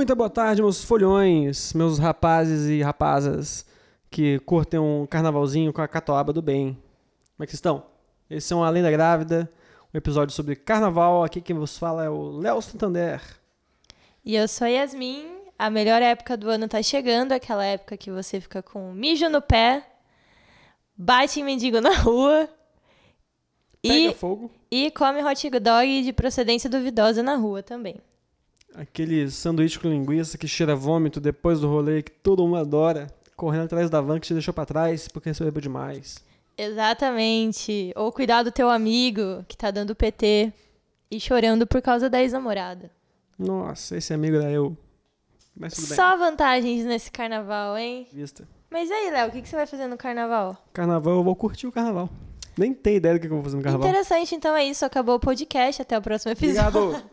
Muito boa tarde, meus folhões, meus rapazes e rapazas que curtem um carnavalzinho com a catoaba do bem. Como é que vocês estão? Esse é um Além da Grávida, um episódio sobre carnaval. Aqui quem vos fala é o Léo Santander. E eu sou a Yasmin. A melhor época do ano tá chegando, aquela época que você fica com mijo no pé, bate em mendigo na rua Pega fogo. E come hot dog de procedência duvidosa na rua também. Aquele sanduíche com linguiça que cheira vômito depois do rolê que todo mundo adora, correndo atrás da van que te deixou pra trás porque você bebeu demais. Exatamente. Ou cuidar do teu amigo que tá dando PT e chorando por causa da ex-namorada. Nossa, esse amigo era eu. Mas tudo bem. Só vantagens nesse carnaval, hein? Vista. Mas aí, Léo, o que você vai fazer no carnaval? Carnaval, eu vou curtir o carnaval. Nem tenho ideia do que eu vou fazer no carnaval. Interessante, então é isso. Acabou o podcast. Até o próximo episódio. Obrigado.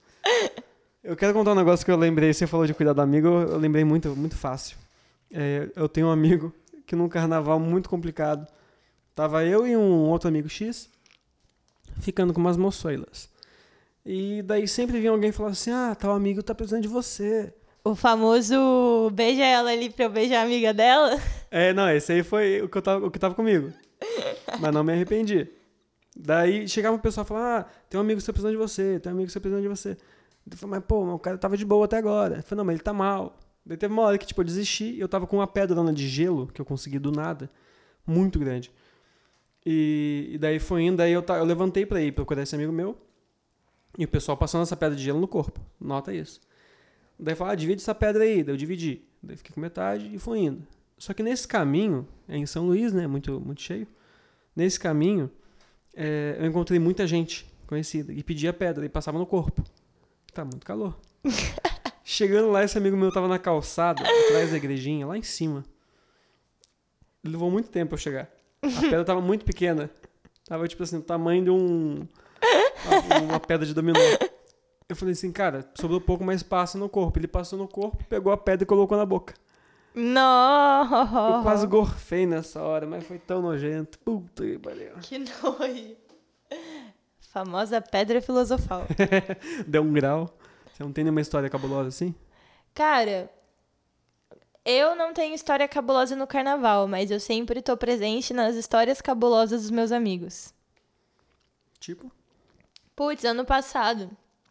Eu quero contar um negócio que eu lembrei. Você falou de cuidar do amigo, eu lembrei muito fácil. Eu tenho um amigo que num carnaval muito complicado, tava eu e um outro amigo X ficando com umas moçoilas. E daí sempre vinha alguém falar assim, tal amigo tá precisando de você. O famoso beija ela ali pra eu beijar a amiga dela. Não, esse aí foi o que tava comigo. Mas não me arrependi. Daí chegava o pessoal e falava, tem um amigo que tá precisando de você, tem um amigo que tá precisando de você. Eu falei, mas pô, o cara tava de boa até agora. Eu falei, não, mas ele tá mal. Daí teve uma hora que eu desisti e eu tava com uma pedrona de gelo que eu consegui do nada, muito grande. E daí foi indo, daí eu levantei pra ir procurar esse amigo meu e o pessoal passando essa pedra de gelo no corpo. Nota isso. Daí falou, divide essa pedra aí. Daí eu dividi. Daí fiquei com metade e fui indo. Só que nesse caminho, é em São Luís, né, muito, muito cheio, nesse caminho eu encontrei muita gente conhecida e pedi a pedra e passava no corpo. Tá muito calor. Chegando lá, esse amigo meu tava na calçada, atrás da igrejinha, lá em cima. Levou muito tempo pra eu chegar. A pedra tava muito pequena. Tava, tipo assim, o tamanho de uma pedra de dominó. Eu falei assim, cara, sobrou pouco, mas passa no corpo. Ele passou no corpo, pegou a pedra e colocou na boca. Não! Eu quase gorfei nessa hora, mas foi tão nojento. Puta que pariu. Que nojo. Famosa pedra filosofal. Deu um grau. Você não tem nenhuma história cabulosa assim? Cara, eu não tenho história cabulosa no carnaval, mas eu sempre tô presente nas histórias cabulosas dos meus amigos. Tipo? Putz, ano passado,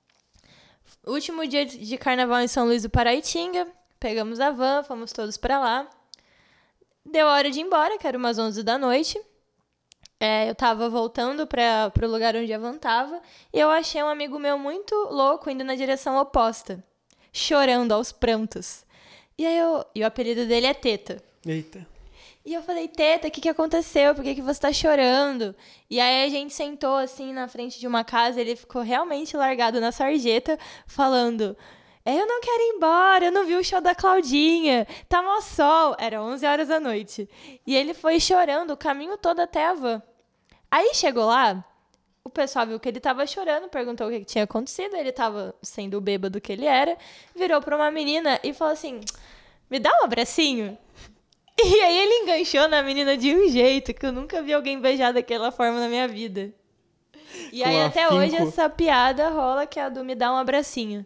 último dia de carnaval em São Luís do Paraitinga, pegamos a van, fomos todos pra lá. Deu hora de ir embora, que era umas 11 da noite. Eu tava voltando pro lugar onde a van tava e eu achei um amigo meu muito louco indo na direção oposta, chorando aos prantos. E o apelido dele é Teta. Eita. E eu falei, Teta, o que aconteceu? Por que você tá chorando? E aí a gente sentou assim na frente de uma casa, ele ficou realmente largado na sarjeta, falando, eu não quero ir embora, eu não vi o show da Claudinha, tá mó sol. Era 11 horas da noite. E ele foi chorando o caminho todo até a van. Aí chegou lá, o pessoal viu que ele tava chorando, perguntou o que tinha acontecido, ele tava sendo o bêbado que ele era, virou pra uma menina e falou assim, me dá um abracinho? E aí ele enganchou na menina de um jeito que eu nunca vi alguém beijar daquela forma na minha vida. E aí até hoje essa piada rola, que é a do me dá um abracinho.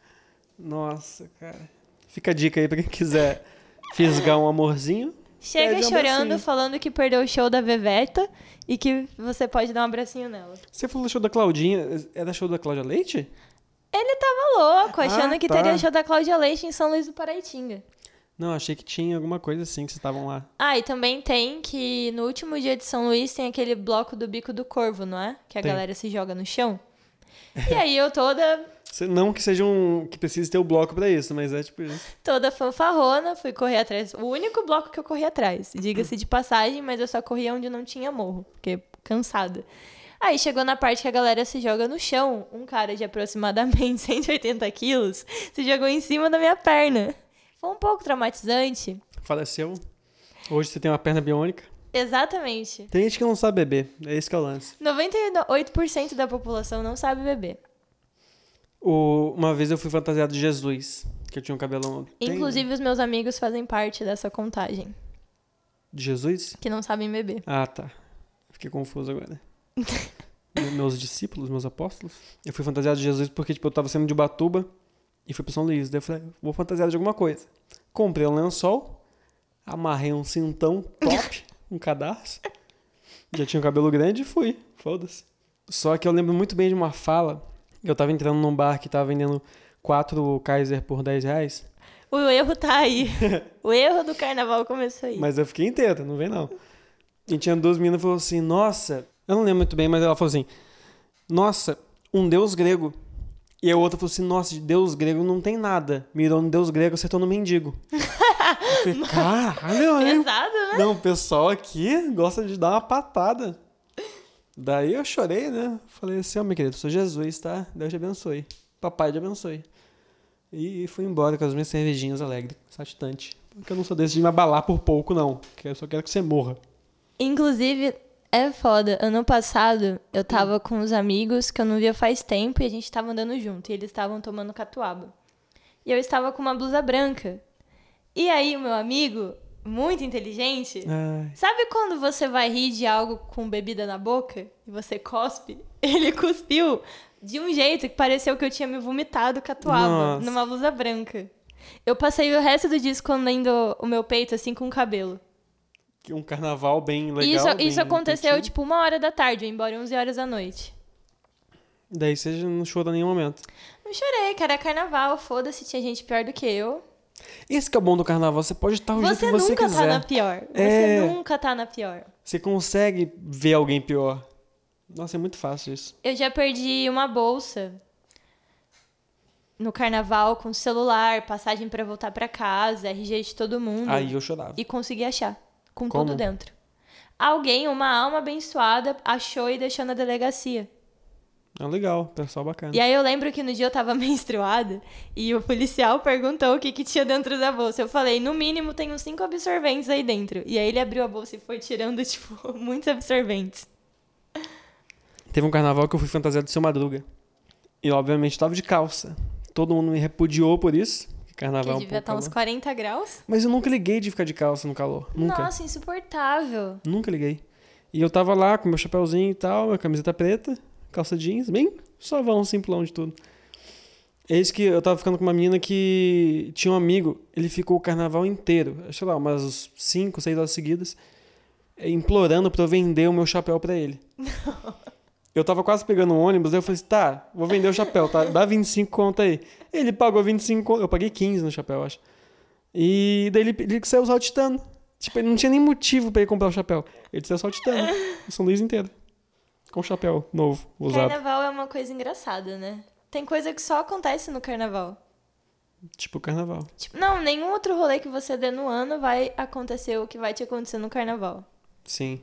Nossa, cara. Fica a dica aí pra quem quiser fisgar um amorzinho. Chega chorando, falando que perdeu o show da Veveta e que você pode dar um abracinho nela. Você falou do show da Claudinha, era show da Cláudia Leite? Ele tava louco, achando que teria show da Cláudia Leite em São Luís do Paraitinga. Não, achei que tinha alguma coisa assim, que vocês estavam lá. E também tem que no último dia de São Luís tem aquele bloco do Bico do Corvo, não é? Que a galera se joga no chão. E aí eu toda... Não que seja que precise ter o bloco pra isso, mas é tipo isso. Toda fanfarrona, fui correr atrás. O único bloco que eu corri atrás, diga-se de passagem, mas eu só corria onde não tinha morro, porque cansada. Aí chegou na parte que a galera se joga no chão. Um cara de aproximadamente 180 quilos se jogou em cima da minha perna. Foi um pouco traumatizante. Faleceu. Hoje você tem uma perna biônica. Exatamente. Tem gente que não sabe beber, é esse que é o lance. 98% da população não sabe beber. Uma vez eu fui fantasiado de Jesus, que eu tinha um cabelão... Inclusive os meus amigos fazem parte dessa contagem. De Jesus? Que não sabem beber. Ah, tá. Fiquei confuso agora. Meus discípulos, meus apóstolos. Eu fui fantasiado de Jesus porque, eu tava saindo de Ubatuba e fui pra São Luís. Daí eu falei, vou fantasiado de alguma coisa. Comprei um lençol, amarrei um cintão top, um cadarço. Já tinha o cabelo grande e fui. Foda-se. Só que eu lembro muito bem de uma fala. Eu tava entrando num bar que tava vendendo 4 Kaiser por R$10. O erro tá aí. O erro do carnaval começou aí. Mas eu fiquei inteira, não vem não. E tinha 2 meninas que falaram assim, nossa... Eu não lembro muito bem, mas ela falou assim, nossa, um deus grego. E a outra falou assim, nossa, de deus grego não tem nada. Mirou no deus grego, acertou no mendigo. Eu falei, caralho, né? Pesado, né? Não, o pessoal aqui gosta de dar uma patada. Daí eu chorei, né? Falei assim, ó, meu querido, eu sou Jesus, tá? Deus te abençoe. Papai te abençoe. E fui embora com as minhas cervejinhas alegres, saltitante. Porque eu não sou desse de me abalar por pouco, não. Porque eu só quero que você morra. Inclusive, é foda. Ano passado, eu tava com uns amigos que eu não via faz tempo e a gente tava andando junto. E eles estavam tomando catuaba. E eu estava com uma blusa branca. E aí, o meu amigo, muito inteligente, Ai. sabe quando você vai rir de algo com bebida na boca e você cospe? Ele cuspiu de um jeito que pareceu que eu tinha me vomitado catuaba Nossa. numa blusa branca. Eu passei o resto do dia escondendo o meu peito assim com o cabelo. Que um carnaval bem legal. Isso bem aconteceu curtido. tipo 1h da tarde, eu ia embora 11 horas da noite. Daí você já não chorou em nenhum momento. Não chorei, cara, é carnaval, foda-se, tinha gente pior do que eu. Esse que é o bom do carnaval, você pode estar o jeito Você que você nunca quiser. tá na pior. Você É. nunca tá na pior. Você consegue ver alguém pior. Nossa, é muito fácil isso. Eu já perdi uma bolsa no carnaval com celular, passagem pra voltar pra casa, RG de todo mundo. Aí eu chorava. E consegui achar, com Como? tudo dentro. Alguém, uma alma abençoada, achou e deixou na delegacia. É legal, pessoal bacana. E aí eu lembro que no dia eu tava menstruada e o policial perguntou o que tinha dentro da bolsa. Eu falei, no mínimo tem uns 5 absorventes aí dentro. E aí ele abriu a bolsa e foi tirando, tipo, muitos absorventes. Teve um carnaval que eu fui fantasiado de Seu Madruga. E obviamente tava de calça. Todo mundo me repudiou por isso. Carnaval Que devia estar uns calor. 40 graus. Mas eu nunca liguei de ficar de calça no calor. Nunca. Nossa, insuportável. Nunca liguei. E eu tava lá com meu chapéuzinho e tal, minha camiseta preta, calça jeans, bem suavão, simplão de tudo. Eis que eu tava ficando com uma menina que tinha um amigo, ele ficou o carnaval inteiro, sei lá, umas 5, 6 horas seguidas, implorando pra eu vender o meu chapéu pra ele. Eu tava quase pegando um ônibus, aí eu falei assim, tá, vou vender o chapéu, tá? Dá 25 conto aí. Ele pagou 25 conto, eu paguei 15 no chapéu, eu acho. E daí ele saiu saltitando. Tipo, ele não tinha nem motivo pra ele comprar o chapéu. Ele saiu saltitando, o São Luís inteiro. Com o chapéu novo, usado. Carnaval é uma coisa engraçada, né? Tem coisa que só acontece no carnaval. Tipo carnaval. Tipo, não, nenhum outro rolê que você dê no ano vai acontecer o que vai te acontecer no carnaval. Sim.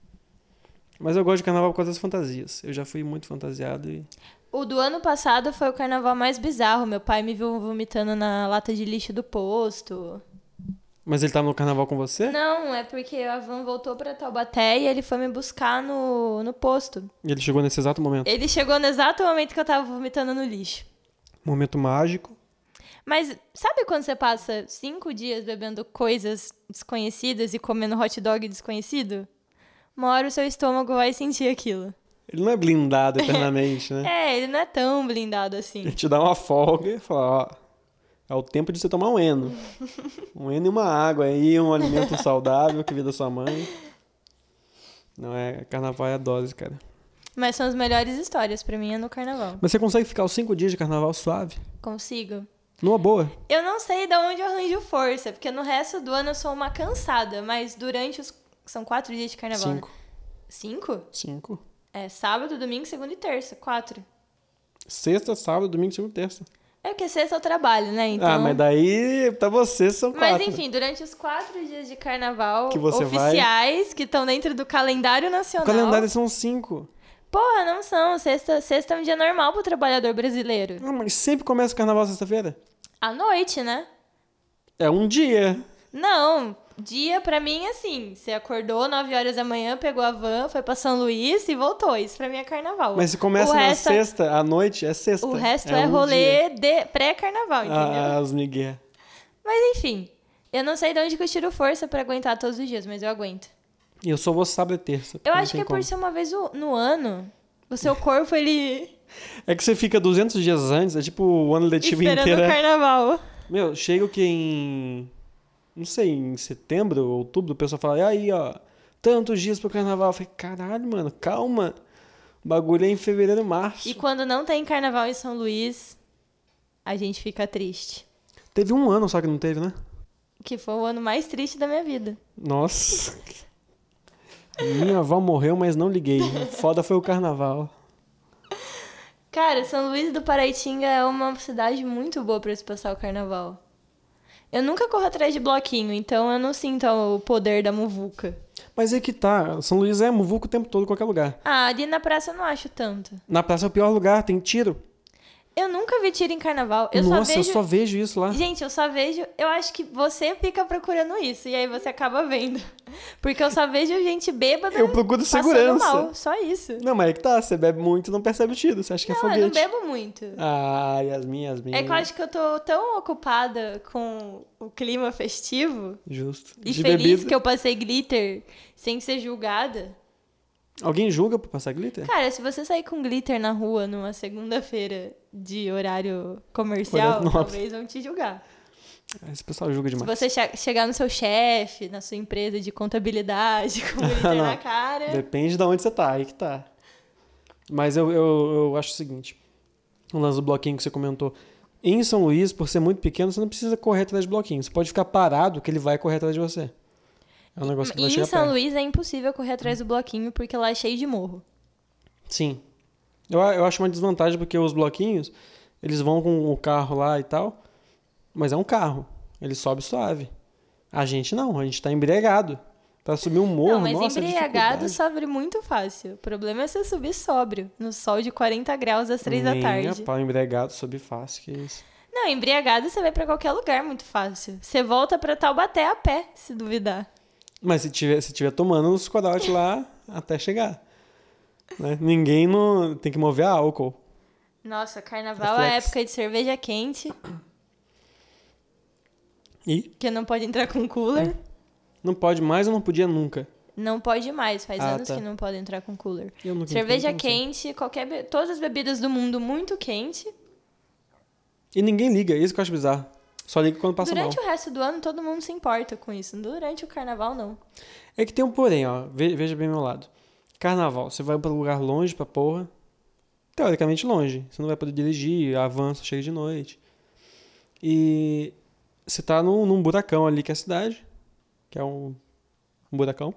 Mas eu gosto de carnaval por causa das fantasias. Eu já fui muito fantasiado e... O do ano passado foi o carnaval mais bizarro. Meu pai me viu vomitando na lata de lixo do posto. Mas ele tava no carnaval com você? Não, é porque a van voltou pra Taubaté e ele foi me buscar no posto. E ele chegou nesse exato momento. Ele chegou no exato momento que eu tava vomitando no lixo. Momento mágico. Mas sabe quando você passa 5 dias bebendo coisas desconhecidas e comendo hot dog desconhecido? Uma hora o seu estômago vai sentir aquilo. Ele não é blindado eternamente, né? É, ele não é tão blindado assim. Ele te dá uma folga e fala, ó, é o tempo de você tomar um Eno. Um Eno e uma água aí, um alimento saudável que veio da sua mãe. Não é, carnaval é a dose, cara. Mas são as melhores histórias pra mim é no carnaval. Mas você consegue ficar os 5 dias de carnaval suave? Consigo. Numa boa? Eu não sei de onde eu arranjo força, porque no resto do ano eu sou uma cansada, mas durante os... São 4 dias de carnaval, 5. né? 5? 5. É sábado, domingo, segunda e terça. 4. Sexta, sábado, domingo, segunda e terça. É porque sexta eu trabalho, né? Então... Ah, mas daí, pra você, são 4. Mas enfim, durante os 4 dias de carnaval Que você oficiais, que estão dentro do calendário O nacional... calendário são 5. Porra, não são. Sexta é um dia normal pro trabalhador brasileiro. Ah, mas sempre começa o carnaval sexta-feira? À noite, né? É um dia. Não, dia pra mim, assim, você acordou 9 horas da manhã, pegou a van, foi pra São Luís e voltou. Isso pra mim é carnaval. Mas se começa O na resto sexta, à noite, é sexta. O resto é um rolê dia. de pré-carnaval, entendeu? Ah, os migué. Mas enfim, eu não sei de onde que eu tiro força pra aguentar todos os dias, mas eu aguento. E eu só vou sábado e terça. Eu não acho que tem é por como. ser uma vez no ano, o seu corpo, ele É que você fica 200 dias antes, é tipo o ano letivo Esperando inteiro. o carnaval. Meu, chega o que em... Não sei, em setembro, outubro, o pessoal fala, e aí, ó, tantos dias pro carnaval. Eu falei, caralho, mano, calma. O bagulho é em fevereiro, março. E quando não tem carnaval em São Luís, a gente fica triste. Teve um ano só que não teve, né? Que foi o ano mais triste da minha vida. Nossa. Minha avó morreu, mas não liguei. Foda foi o carnaval. Cara, São Luís do Paraitinga é uma cidade muito boa pra se passar o carnaval. Eu nunca corro atrás de bloquinho, então eu não sinto o poder da muvuca. Mas é que tá, São Luís é muvuca o tempo todo, em qualquer lugar. Ah, ali na praça eu não acho tanto. Na praça é o pior lugar, tem tiro. Eu nunca vi tiro em carnaval. Eu Nossa, só vejo... eu só vejo isso lá. Gente, eu só vejo... Eu acho que você fica procurando isso, e aí você acaba vendo. Porque eu só vejo gente bêbada Eu procuro passando segurança. mal, só isso. Não, mas é que tá, você bebe muito e não percebe o tiro, você acha que é Não, foguete. eu não bebo muito. Ah, Yasmin. É que eu acho que eu tô tão ocupada com o clima festivo Justo. e De feliz bebida. que eu passei glitter sem ser julgada. Alguém julga por passar glitter? Cara, se você sair com glitter na rua numa segunda-feira de horário comercial, Horário nobre. talvez vão te julgar. Esse pessoal julga Se demais. você chegar no seu chefe, na sua empresa de contabilidade, com glitter Não. na cara... Depende de onde você tá, aí que tá. Mas eu acho o seguinte, o lance do bloquinho que você comentou. Em São Luís, por ser muito pequeno, você não precisa correr atrás de bloquinho. Você pode ficar parado que ele vai correr atrás de você. É um negócio que vai E em chegar São perto. Luís é impossível correr atrás do bloquinho, porque lá é cheio de morro. Sim. Eu acho uma desvantagem porque os bloquinhos, eles vão com o carro lá e tal, mas é um carro. Ele sobe suave. A gente não, a gente tá embriagado. Pra subir um morro, Não, mas nossa, embriagado dificuldade. sobe muito fácil. O problema é você subir sóbrio, no sol de 40 graus às 3 da Nem tarde. a pau, embriagado, sobe fácil, que isso. Não, embriagado você vai pra qualquer lugar muito fácil. Você volta pra Taubaté a pé, se duvidar. Mas se tiver tomando os corote lá até chegar. Né? Ninguém tem que mover a álcool. Nossa, carnaval é a Reflex. época de cerveja quente, E que não pode entrar com cooler. não pode mais ou não podia nunca. Não pode mais, faz Ah, anos tá. que não pode entrar com cooler. Eu nunca Cerveja entrei, então não quente, todas as bebidas do mundo muito quente. sei. E ninguém liga, isso que eu acho bizarro. Só liga quando passa Durante mal. o resto do ano, todo mundo se importa com isso. Durante o carnaval, não. É que tem um porém, ó. Veja bem meu lado. Carnaval, você vai pra um lugar longe pra porra. Teoricamente longe. Você não vai poder dirigir, avança, chega de noite. E você tá num buracão ali que é a cidade. Que é um buracão.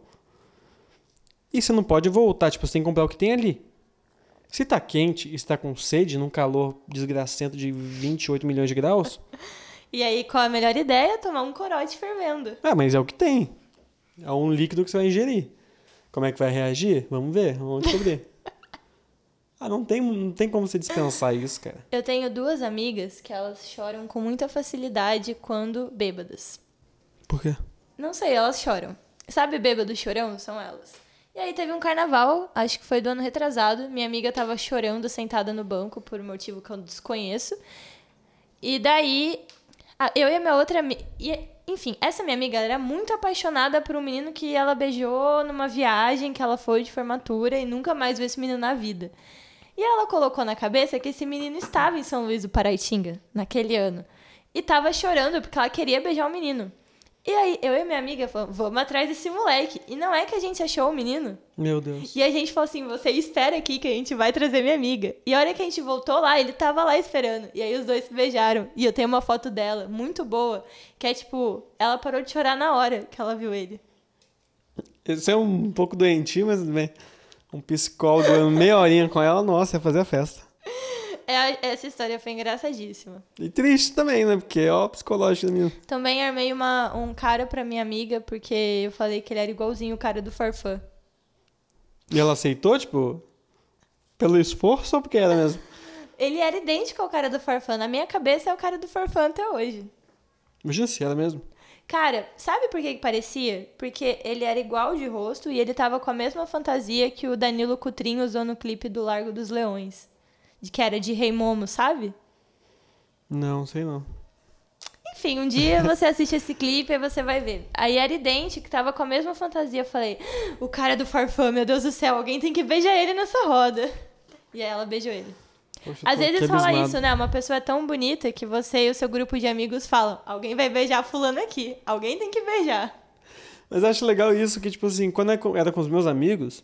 E você não pode voltar, tipo, você tem que comprar o que tem ali. Se tá quente e você tá com sede, num calor desgracento de 28 milhões de graus, E aí, qual a melhor ideia? Tomar um corote fervendo. mas é o que tem. É um líquido que você vai ingerir. Como é que vai reagir? Vamos ver, vamos descobrir. Não tem como você dispensar isso, cara. Eu tenho duas amigas que elas choram com muita facilidade quando bêbadas. Por quê? Não sei, elas choram. Sabe bêbado chorão? São elas. E aí teve um carnaval, acho que foi do ano retrasado. Minha amiga tava chorando sentada no banco por um motivo que eu desconheço. E daí, eu e a minha outra amiga... Enfim, essa minha amiga era muito apaixonada por um menino que ela beijou numa viagem que ela foi de formatura e nunca mais viu esse menino na vida. E ela colocou na cabeça que esse menino estava em São Luís do Paraitinga, naquele ano. E tava chorando porque ela queria beijar o menino. E aí, eu e minha amiga falamos, vamos atrás desse moleque. E não é que a gente achou o menino. Meu Deus. E a gente falou assim, você espera aqui que a gente vai trazer minha amiga. E a hora que a gente voltou lá, ele tava lá esperando. E aí os dois se beijaram. E eu tenho uma foto dela, muito boa, que é tipo, ela parou de chorar na hora que ela viu ele. Isso é um pouco doentio, mas bem, um psicólogo meia horinha com ela, nossa, ia fazer a festa. Essa história foi engraçadíssima. E triste também, né? Porque é o psicológico da menina. Também armei um cara pra minha amiga, porque eu falei que ele era igualzinho o cara do Farfã. E ela aceitou, tipo, pelo esforço ou porque era mesmo? Ele era idêntico ao cara do Farfã. Na minha cabeça é o cara do Farfã até hoje. Imagina se era mesmo. Cara, sabe por que parecia? Porque ele era igual de rosto e ele tava com a mesma fantasia que o Danilo Cutrinho usou no clipe do Largo dos Leões. Que era de Rei Momo, sabe? Não, sei não. Enfim, um dia você assiste esse clipe e você vai ver. Aí era idêntico, que tava com a mesma fantasia. Eu falei, o cara do Farfã, meu Deus do céu, alguém tem que beijar ele nessa roda. E aí ela beijou ele. Poxa, Às tô vezes aqui rola abismado. isso, né? Uma pessoa é tão bonita que você e o seu grupo de amigos falam: alguém vai beijar fulano aqui, alguém tem que beijar. Mas eu acho legal isso, que, tipo assim, quando era com os meus amigos,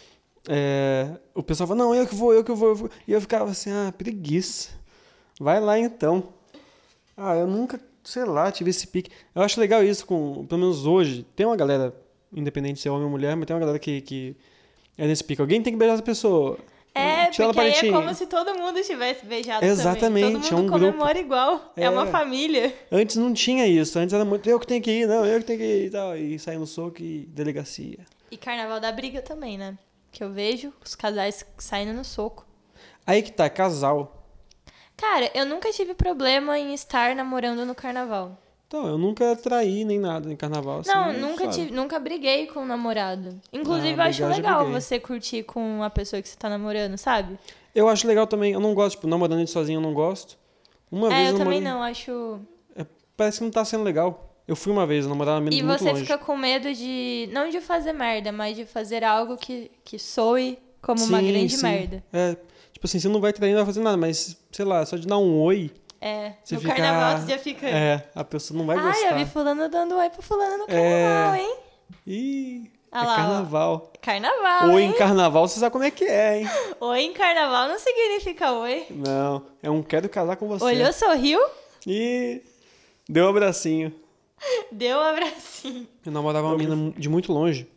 o pessoal fala, não, eu que vou, eu vou. E eu ficava assim, preguiça. Vai lá então. Eu nunca, sei lá, tive esse pique. Eu acho legal isso, pelo menos hoje, tem uma galera, independente se é homem ou mulher, mas tem uma galera que é nesse pique. Alguém tem que beijar essa pessoa. É, Tira ela porque aí é parentinha. como se todo mundo tivesse beijado Exatamente, também. é Todo um mundo grupo. comemora igual. É uma família. Antes não tinha isso. Antes era muito, eu que tenho que ir, não, eu que tenho que ir e tal. E sair no soco e delegacia. E carnaval dá briga também, né? Que eu vejo os casais saindo no soco. Aí que tá, casal. Cara, eu nunca tive problema em estar namorando no carnaval. Então, eu nunca traí nem nada em carnaval, assim. Não, suave. nunca briguei com o namorado. Inclusive, eu acho brigar, já legal briguei. você curtir com a pessoa que você tá namorando, sabe? Eu acho legal também, eu não gosto, tipo, namorando ele sozinho eu não gosto. Uma vez Eu namorei, também não, acho. parece que não tá sendo legal. Eu fui uma vez, eu namorava E muito você longe. fica com medo de. Não de fazer merda, mas de fazer algo que soe como uma Sim, grande sim. merda. Tipo assim, você não vai trair, não vai fazer nada, mas, sei lá, só de dar um oi, você No fica... carnaval você já fica. a pessoa não vai Ai, gostar. eu vi fulano dando oi pro fulano no carnaval, hein? Ih, Ah é lá, ó. carnaval. Carnaval, Ou hein? em carnaval, você sabe como é que é, hein? Oi em carnaval não significa oi. Não, é um quero casar com você. Olhou, sorriu, E deu um abracinho. deu um abracinho. Eu namorava uma menina de muito longe.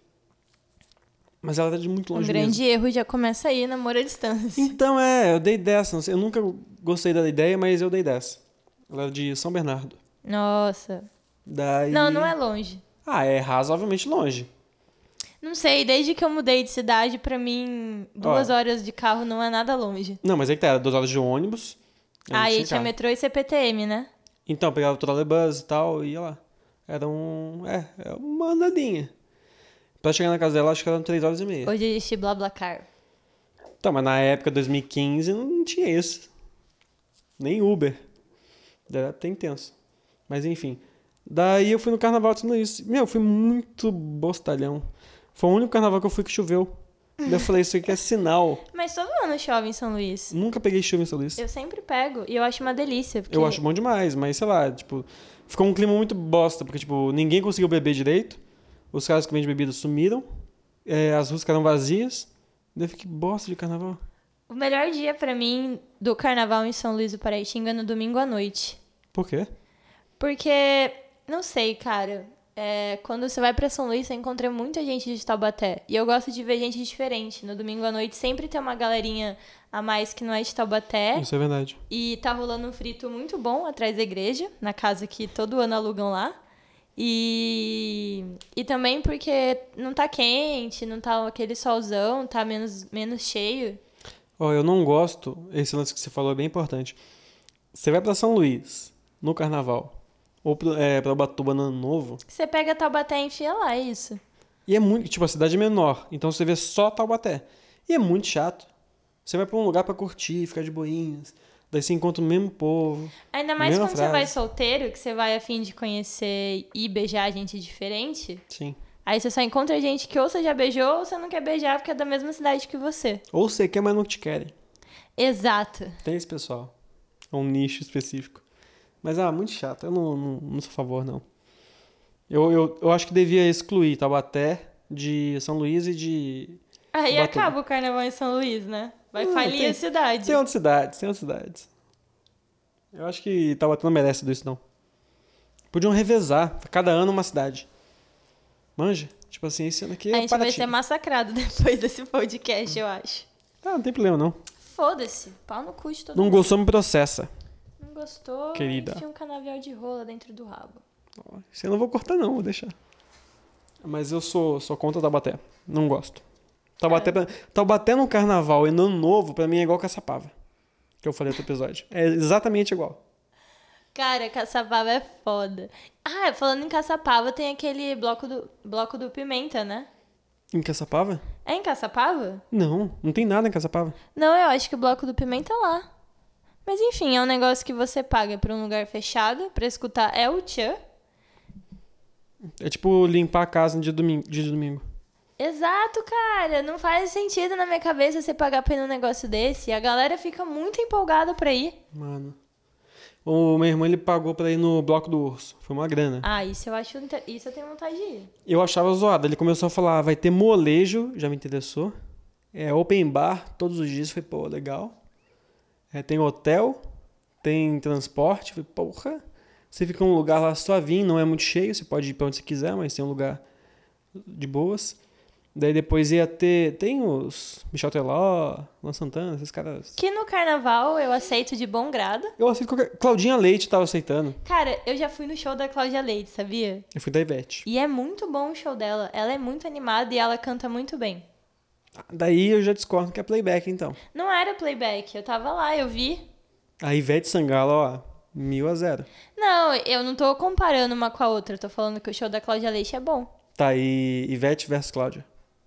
Mas ela era de muito Um longe grande mesmo. erro já começa aí, namoro à distância. Então, eu dei dessa. Não sei, eu nunca gostei da ideia, mas eu dei dessa. Ela era de São Bernardo. Nossa. Daí... Não é longe. É razoavelmente longe. Não sei, desde que eu mudei de cidade, pra mim, 2 horas de carro não é nada longe. Não, mas aí que tá, era 2 horas de ônibus. Eu não Aí tinha tinha carro. metrô e CPTM, né? Então, pegava o trolebus e tal, e ia lá. Era uma andadinha. Pra chegar na casa dela, acho que eram 3 horas e meia. Hoje existe BlaBlaCar. Então, mas na época, 2015, não tinha isso. Nem Uber. Era até intenso. Mas enfim. Daí eu fui no carnaval de São Luís. Meu, eu fui muito bostalhão. Foi o único carnaval que eu fui que choveu. Daí eu falei, isso aqui é sinal. Mas todo ano chove em São Luís. Nunca peguei chuva em São Luís. Eu sempre pego. E eu acho uma delícia. Porque... Eu acho bom demais, mas sei lá, tipo... Ficou um clima muito bosta, porque, tipo, ninguém conseguiu beber direito. Os caras que vendem bebida sumiram. As ruas ficaram vazias. Daí eu fiquei, que bosta de carnaval. O melhor dia pra mim do carnaval em São Luís do Paraitinga é no domingo à noite. Por quê? Porque, não sei, cara. Quando você vai pra São Luís, você encontra muita gente de Taubaté. E eu gosto de ver gente diferente. No domingo à noite sempre tem uma galerinha a mais que não é de Taubaté. Isso é verdade. E tá rolando um frito muito bom atrás da igreja, na casa que todo ano alugam lá. E também porque não tá quente, não tá aquele solzão, tá menos cheio. Eu não gosto, esse lance que você falou é bem importante. Você vai pra São Luís, no carnaval, ou pra Ubatuba no Ano Novo, Você pega Taubaté e enfia lá, é isso. e é muito, tipo, a cidade é menor, então você vê só Taubaté. E é muito chato. Você vai pra um lugar pra curtir, ficar de boinhas, daí você encontra o mesmo povo. Ainda mais mesma quando você vai frase. solteiro, que você vai a fim de conhecer e beijar gente diferente. Sim. Aí você só encontra gente que ou você já beijou ou você não quer beijar porque é da mesma cidade que você. Ou você quer, mas não te querem. Exato. Tem esse pessoal. É um nicho específico. Mas, muito chato. Eu não sou a favor, não. Eu acho que devia excluir Taubaté de São Luís e de... Aí Ubatuba. acaba o carnaval em São Luís, né? Vai Não, falir a cidade. Tem outras cidades. Eu acho que Taubaté não merece tudo isso, não. Podiam revezar. Cada ano uma cidade. Manja? Tipo assim, esse ano aqui é A gente vai Paraty. ser massacrado depois desse podcast, eu acho. Não tem problema, não. Foda-se. Pau no cu de todo Não mundo. gostou, me processa. Não gostou? Querida. Tinha um canavial de rola dentro do rabo. Isso eu não vou cortar, não. Vou deixar. Mas eu sou contra Taubaté. Não gosto. Taubaté no carnaval e no ano novo, pra mim, é igual Caçapava. Que eu falei no outro episódio. É exatamente igual. Cara, Caçapava é foda. Ah, falando em Caçapava, tem aquele bloco do Pimenta, né? Em Caçapava? É em Caçapava? Não tem nada em Caçapava. Não, eu acho que o bloco do Pimenta é lá. Mas enfim, é um negócio que você paga pra um lugar fechado pra escutar El Tchan. É tipo limpar a casa no dia de domingo. Exato, cara. Não faz sentido na minha cabeça você pagar pra ir num negócio desse. A galera fica muito empolgada pra ir. Mano. O meu irmão, ele pagou pra ir no Bloco do Urso. Foi uma grana. Ah, isso eu acho. Isso eu tenho vontade de ir. Eu achava zoado. Ele começou a falar, vai ter molejo, já me interessou. Open bar todos os dias. Falei, pô, legal. Tem hotel, tem transporte. Falei, porra. Você fica num lugar lá suavinho, não é muito cheio. Você pode ir pra onde você quiser, mas tem um lugar de boas. Daí depois tem os Michel Teló, Luan Santana, esses caras. Que no carnaval eu aceito de bom grado. Eu aceito qualquer... Claudinha Leite tava aceitando. Cara, eu já fui no show da Cláudia Leite, sabia? Eu fui da Ivete. E é muito bom o show dela. Ela é muito animada e ela canta muito bem. Daí eu já discordo que é playback, então. Não era playback, eu tava lá, eu vi. A Ivete Sangalo, ó, 1000-0. Não, eu não tô comparando uma com a outra. Eu tô falando que o show da Cláudia Leite é bom. Tá, e Ivete versus Cláudia.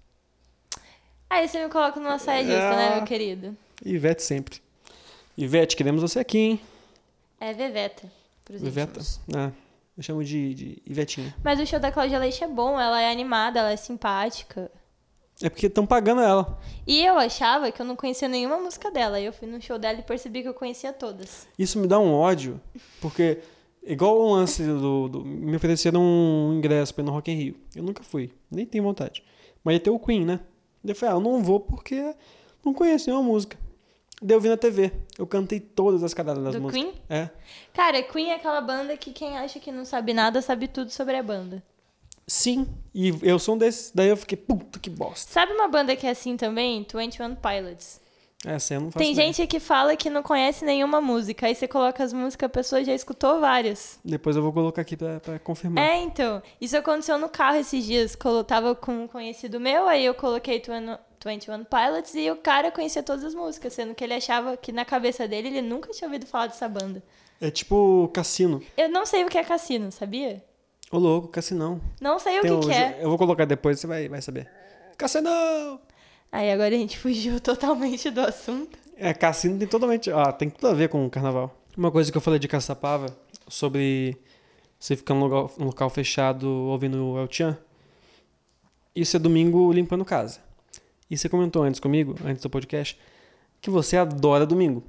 Aí você me coloca numa saia justa, né, meu querido? Ivete sempre. Ivete, queremos você aqui, hein? É Veveta, pros Veveta? íntimos. Eu chamo de Ivetinha. Mas o show da Cláudia Leite é bom, ela é animada, ela é simpática. É porque estão pagando ela. E eu achava que eu não conhecia nenhuma música dela. Aí eu fui no show dela e percebi que eu conhecia todas. Isso me dá um ódio, porque igual o lance me ofereceram um ingresso pra ir no Rock in Rio. Eu nunca fui, nem tenho vontade. Mas ia ter o Queen, né? Eu falei, eu não vou porque não conheço nenhuma música. Daí eu vi na TV. Eu cantei todas as caradas das Do músicas. Queen? É. Cara, Queen é aquela banda que quem acha que não sabe nada, sabe tudo sobre a banda. Sim. E eu sou um desses. Daí eu fiquei, puta que bosta. Sabe uma banda que é assim também? 21 Pilots. Essa eu não faço Tem ideia. gente que fala que não conhece nenhuma música. Aí você coloca as músicas, a pessoa já escutou várias. Depois eu vou colocar aqui pra confirmar. É, então. Isso aconteceu no carro esses dias. Eu tava com um conhecido meu, aí eu coloquei 21 Pilots e o cara conhecia todas as músicas, sendo que ele achava que na cabeça dele ele nunca tinha ouvido falar dessa banda. É tipo Cassino. Eu não sei o que é cassino, sabia? Ô louco, Cassinão. Não sei o Tem que é. Eu vou colocar depois, você vai saber. Cassinão! Aí agora a gente fugiu totalmente do assunto. Cassino tem totalmente... tem tudo a ver com o carnaval. Uma coisa que eu falei de Caçapava, sobre você ficar num local fechado ouvindo o El Chan, isso é domingo limpando casa. E você comentou antes comigo, antes do podcast, que você adora domingo.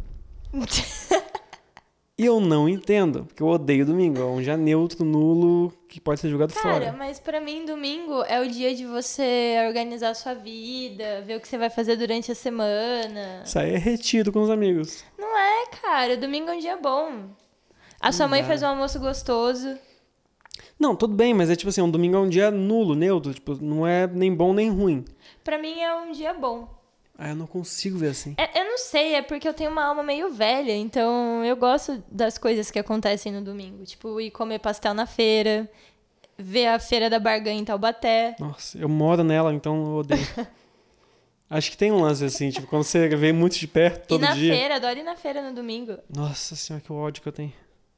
E eu não entendo, porque eu odeio domingo. É um dia neutro, nulo, que pode ser jogado Cara, fora. mas pra mim domingo é o dia de você organizar a sua vida, ver o que você vai fazer durante a semana. Isso aí é retiro com os amigos. Não é, cara. Domingo é um dia bom. A sua mãe dá. faz um almoço gostoso. Não, tudo bem, mas é tipo assim, um domingo é um dia nulo, neutro. Tipo, não é nem bom nem ruim. Pra mim é um dia bom. Eu não consigo ver assim. Eu não sei, é porque eu tenho uma alma meio velha, então eu gosto das coisas que acontecem no domingo. Tipo, ir comer pastel na feira, ver a Feira da Barganha em Taubaté. Nossa, eu moro nela, então eu odeio. Acho que tem um lance assim, tipo, quando você vê muito de perto todo e na dia. feira, adoro ir na feira no domingo. Nossa senhora, que ódio que eu tenho.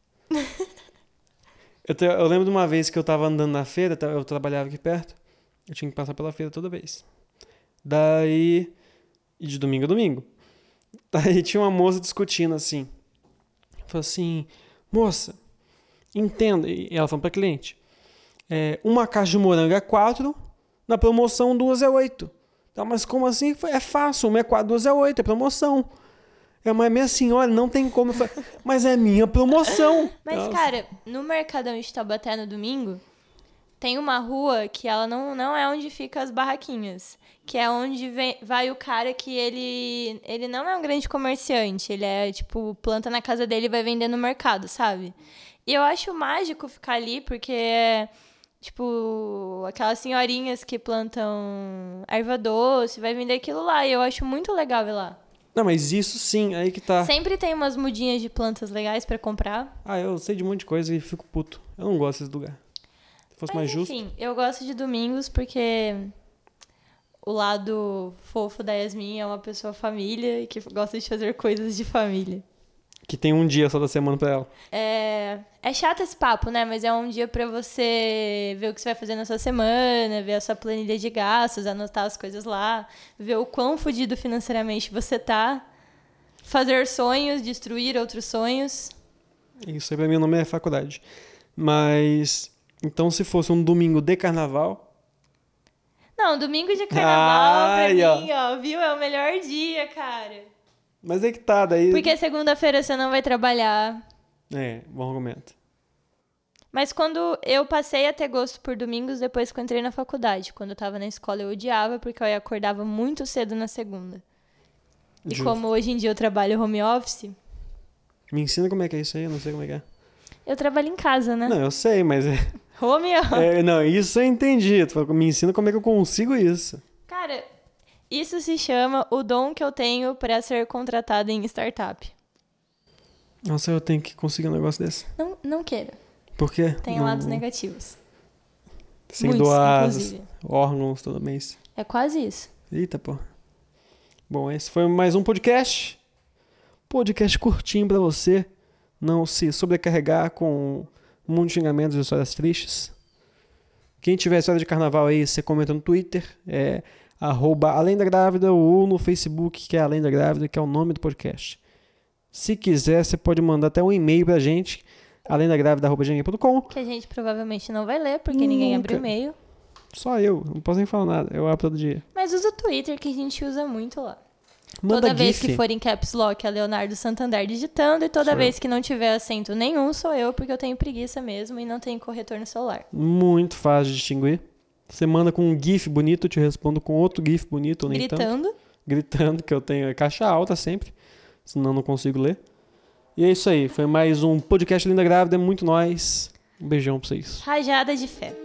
Eu lembro de uma vez que eu tava andando na feira, eu trabalhava aqui perto, eu tinha que passar pela feira toda vez. Daí... E de domingo a domingo. Daí tinha uma moça discutindo assim. Falou assim, moça, entenda. E ela falou pra cliente. Uma caixa de morango é 4, na promoção 2 é 8. Tá, mas como assim? É fácil, uma é 4, 2 é 8, é promoção. Mas minha senhora, não tem como. Eu falei, mas é minha promoção. Mas, Nossa. cara, no Mercadão de Taubaté no domingo, tem uma rua que ela não é onde fica as barraquinhas. Que é onde vai o cara que ele não é um grande comerciante. Ele é, tipo, planta na casa dele e vai vender no mercado, sabe? E eu acho mágico ficar ali, porque é, tipo, aquelas senhorinhas que plantam erva doce, vai vender aquilo lá. E eu acho muito legal ir lá. Não, mas isso sim, aí que tá. Sempre tem umas mudinhas de plantas legais pra comprar. Eu sei de um monte de coisa e fico puto. Eu não gosto desse lugar. Se fosse mais justo. Enfim, eu gosto de domingos porque o lado fofo da Yasmin é uma pessoa família e que gosta de fazer coisas de família. Que tem um dia só da semana pra ela. É chato esse papo, né? Mas é um dia pra você ver o que você vai fazer na sua semana, ver a sua planilha de gastos, anotar as coisas lá, ver o quão fodido financeiramente você tá, fazer sonhos, destruir outros sonhos. Isso aí pra mim o nome é faculdade. Mas, então se fosse um domingo de carnaval... Não, Não, domingo de carnaval Ai, pra ó. mim, ó, viu? É o melhor dia, cara. Mas é que tá, daí... Porque segunda-feira você não vai trabalhar. É, bom argumento. Mas quando eu passei a ter gosto por domingos, depois que eu entrei na faculdade. Quando eu tava na escola, eu odiava, porque eu acordava muito cedo na segunda. E Justo. como hoje em dia eu trabalho home office, Me ensina como é que é isso aí, eu não sei como é que é. eu trabalho em casa, né? Não, eu sei, mas... Home office. não, isso eu entendi. Tu falou, me ensina como é que eu consigo isso. Cara, isso se chama o dom que eu tenho pra ser contratada em startup. Nossa, eu tenho que conseguir um negócio desse. Não queira. Por quê? Tem Não- lados negativos. Sem Muitos, doar inclusive. órgãos todo mês. É quase isso. Eita, pô. Bom, esse foi mais um podcast. Podcast curtinho pra você não se sobrecarregar com muitos xingamentos e histórias tristes. Quem tiver história de carnaval aí, você comenta no Twitter. É @Além da Grávida ou no Facebook, que é Além da Grávida, que é o nome do podcast. Se quiser, você pode mandar até um e-mail pra gente, alemdagravida@gmail.com. Que a gente provavelmente não vai ler, porque ninguém abre o Nunca. e-mail. Só eu, não posso nem falar nada. Eu abro todo dia. Mas usa o Twitter, que a gente usa muito lá. Manda Toda vez GIF. que for em Caps Lock, é Leonardo Santander digitando. E toda Sou vez que não tiver acento nenhum, sou eu, porque eu tenho preguiça mesmo e não tenho corretor no celular. Muito fácil de distinguir. Você manda com um GIF bonito, eu te respondo com outro GIF bonito, ou nem tanto. Gritando. Gritando, que eu tenho caixa alta sempre, senão não consigo ler. E é isso aí, foi mais um podcast Linda Grávida, muito nóis. Um beijão pra vocês. Rajada de fé.